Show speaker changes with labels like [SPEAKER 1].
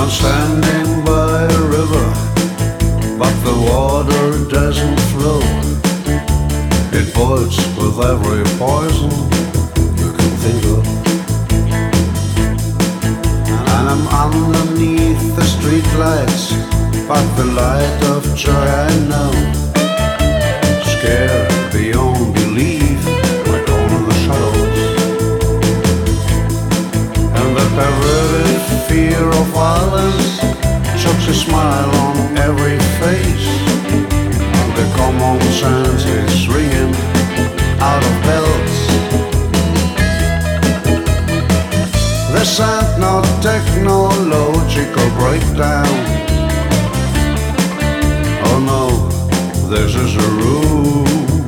[SPEAKER 1] I'm standing by a river, but the water doesn't flow. It boils with every poison you can think of. And I'm underneath the street lights, but the light of joy I know. Scared beyond belief, right on in the shadows. And the perverted fear of violence chucks a smile on every face. And the common sense is ringing out of bells. This ain't no technological breakdown. Oh no, this is a rule.